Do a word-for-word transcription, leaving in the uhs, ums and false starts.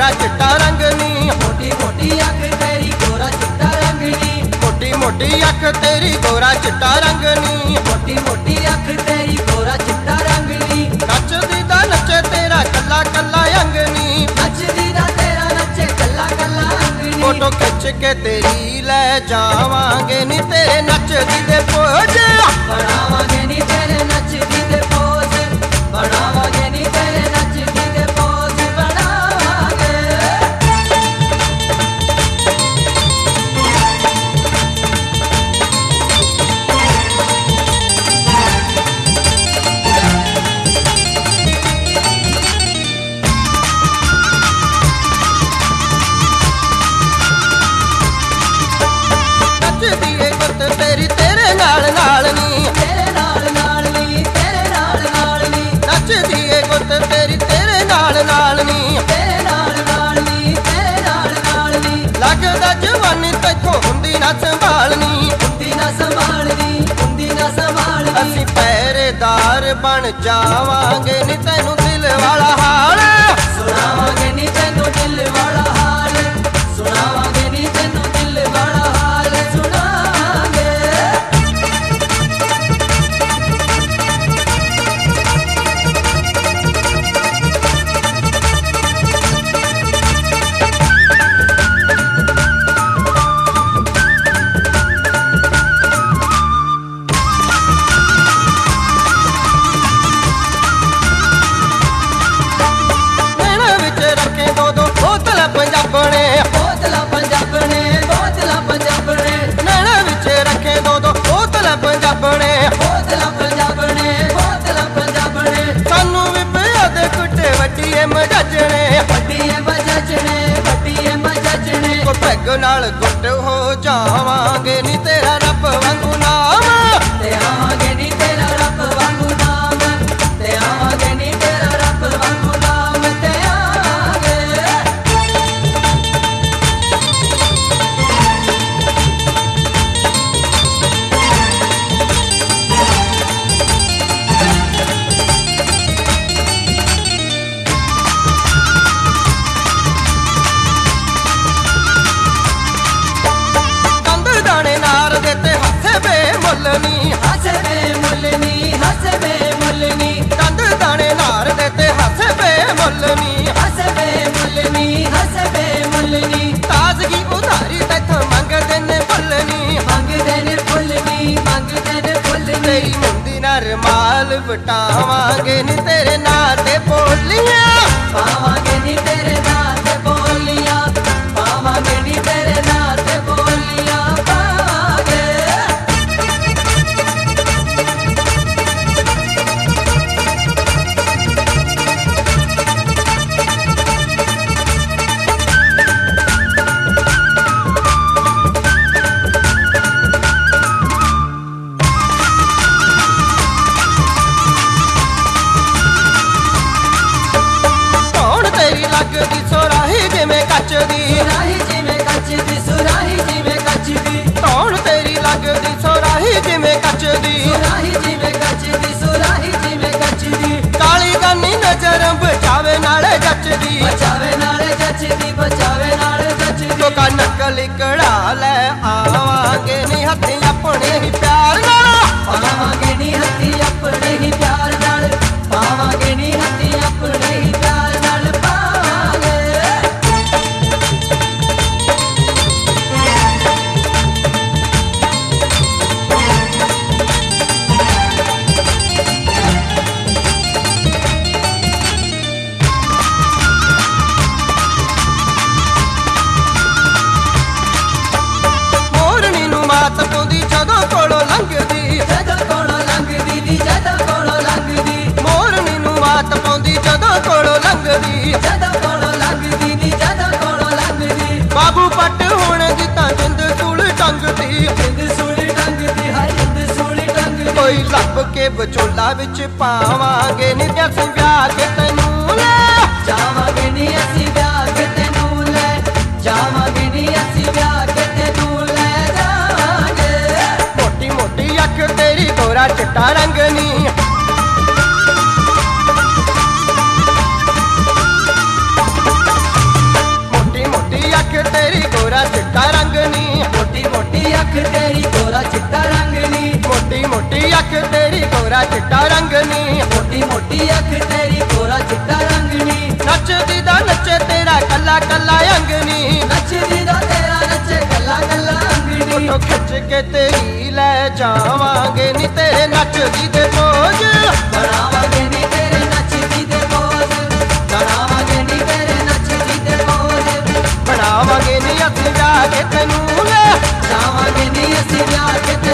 गोरा चिट्टा रंग नी। मोटी मोटी अख तेरी गोरा चिट्टा रंग नी। मोटी मोटी अख तेरी गोरा चिट्टा रंग नी। मोटी मोटी अख तेरी गोरा चिट्टा रंग नी। नचदी दा नचे तेरा कल्ला कल्ला अंग नी। नचदी दा तेरा नचे कल्ला कल्ला अंग नी। फोटो खिच के तेरी ले जावांगे नी तेरे नचदी दे पोज। बनावांगे नी तेरे नचदी दे पोज। बनावांगे नी तेरे नचदी दे पोज। बनावांगे नचदी ए गुत तेरी तेरे नाल नाल नी। तेरे नाल नाल नी। तेरे नाल नाल नी। नचदी ए गुत तेरी तेरे नाल नाल नी। तेरे नाल नाल नी। तेरे नाल नाल नी। लगदा जवानी तैथों हुंदी ना संभालनी। हुंदी ना संभालनी। हुंदी ना संभालनी। असीं पहरेदार बन जावांगे नी तैनूं दिल वाला हाल। सुनावांगे नी तैनूं दिल वाला हाल। सुनावांगे नी तैनूं दिल वाला हाल। सुनावांगे नैना विच रखे दो दो बोतल पंजाबणे। बोतला पंजाबणे। बोतला पंजाबणे। नैना विच रखे दो दो बोतल पंजाबणे। बोतला पंजाबणे। बोतला पंजाबणे। सानू भी पिया दे कुट्टे वड्डीए मजजणे। वड्डीए मजजणे। वड्डीए मजजणे। को पैग नाल गुੱਟ हो जावांगे नी तेरा रब वांगू नाम। ते आवांगे नी तेरा रब वांगू नाम। ते आवांगे नी तेरा रब वांगू नाम। ते आवांगे कंद दाने नार दे ते हथे बेमुल नी। हसे बे मुलनी। हसे बे मुलनी। कंद दाने नार दे ते हथे बेमुल नी। हसे बे मुलनी। हसे बे मुलनी। ताजगी उधारी तैथों मंगदे ने फुल नी। मंगदे ने फुलनी। मंगदे ने फुलनी। तेरी मुंदी नार माल वटावांगे नी तेरे नाल ते बोलियां। पावांगे नी तेरे नाल ते बोलियां। पावांगे नी तेरे नाल ते बोलियां। पावांगे कौन तेरी लगदी सोराही जिवें कच दी। सुराही जिवें कच दी। सुराही जिवें कच दी। कौन तेरी लगदी सोराही जिवें कच दी। सुराही जिवें कच दी। सुराही जिवें कच दी। काली गानी नजर बचावे नाले जचदी। बचावे नाल जचदी। बचावे नाल जचदी। लोका नकल कढ़ा ले आवांगे नी हथी अपने ही प्यार नाल। पावांगे नी हथी अपने ही प्यार नाल। पावांगे नी हथी अपने ही प्यार नाल। पावांगे मोरनी नू मात पाउंदी जदों कोलों लंघदी। जदों कोलों लंघदी दी। जदों कोलों लंघदी। मोरनी नू मात पाउंदी जदों कोलों लंघदी। जदों कोलों लंघदी दी। जदों कोलों लंघदी। बाबू पट होने दी तां जिंद सूल टंगदी। जिंद सूली टंगदी। हाय जिंद सूली टंगदी। कोई लभ के विचोला विच पावांगे नी ते असीं विआह के तैनूं ले। जावांगे नी असीं विआह के तैनूं ले। जावांगे नी असीं विआह के तैनूं ले। जावांगे मोटी मोटी अख तेरी गोरा चिट्टा रंग नी। ਨਚਾਵਾਂਗੇ ਨੀ ਤੇਰੇ ਨੱਚਦੀ ਦੇ ਪੋਜ ਬਣਾਵਾਂਗੇ ਨੀ ਤੇਰੇ ਨੱਚਦੀ ਦੇ ਪੋਜ਼ ਬਣਾਵਾਂਗੇ ਨੀ ਤੇਰੇ ਨੱਚਦੀ ਦੇ ਪੋਜ਼ ਬਣਾਵਾਂਗੇ ਨੀ ਅਸੀਂ ਜਾ ਕੇ ਤੈਨੂੰ ਲੈ ਜਾਵਾਂਗੇ ਨੀ ਅਸੀਂ ਵਿਆਹ ਕੇ